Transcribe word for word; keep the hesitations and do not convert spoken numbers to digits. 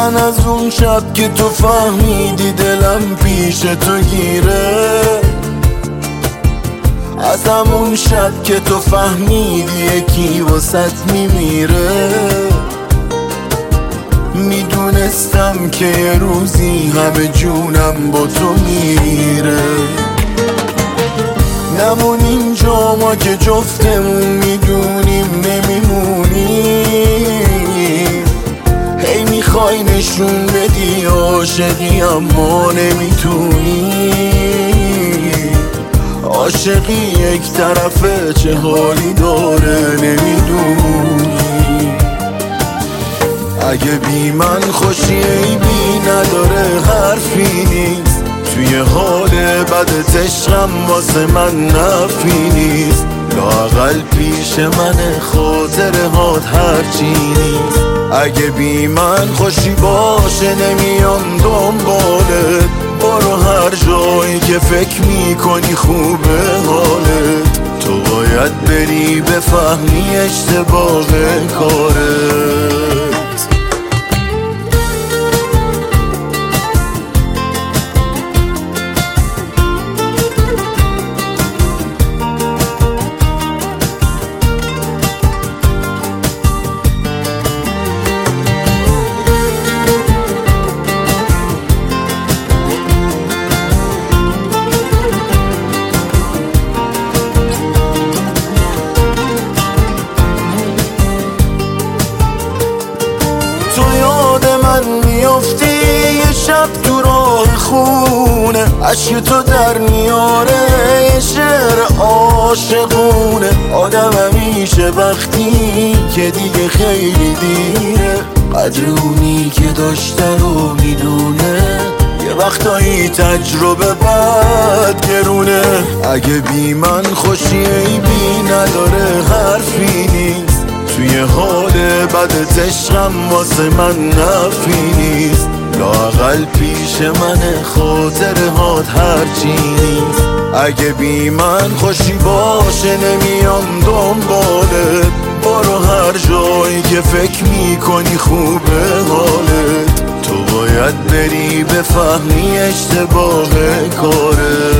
من از اون شب که تو فهمیدی دلم پیش تو گیره، از همون شب که تو فهمیدی یکی واسط میمیره. میدونستم که یه روزی همه جونم با تو میره. نمون اینجا ما که جفتمون میدونیم نمیمونیم. هی میخوای نشون بدی عاشقی اما نمیتونی. عاشقی یک طرفه چه حالی داره نمیدونی. اگه بی من خوشی عیبی نداره حرفی نیست. توی حال بد عشقم واسه من نفی نیست. لااقل پیش من خاطره هات هرچی نیست. اگه بی من خوشی باشه نمیام دنبالت. برو هر جایی که فکر میکنی خوبه حالت. تو باید بری بفهمی اشتباه کارت. تو یاد من میافتی یه شب تو راه خونه. عشق تو در میاره یه شعر عاشقونه. آدم همیشه وقتی که دیگه خیلی دیره قدر اونی که داشته رو میدونه. یه وقتایی تجربه بد گرونه. اگه بی من خوشی عیبی نداره حرفی نیست. توی حال بد عشقم واسه من نفی نیست. لااقل پیش من خاطره هات هرچی نیست. اگه بی من خوشی باشه نمیام دنبالت. برو هر جایی که فکر میکنی خوبه حالت. تو باید بری بفهمی اشتباه کارت.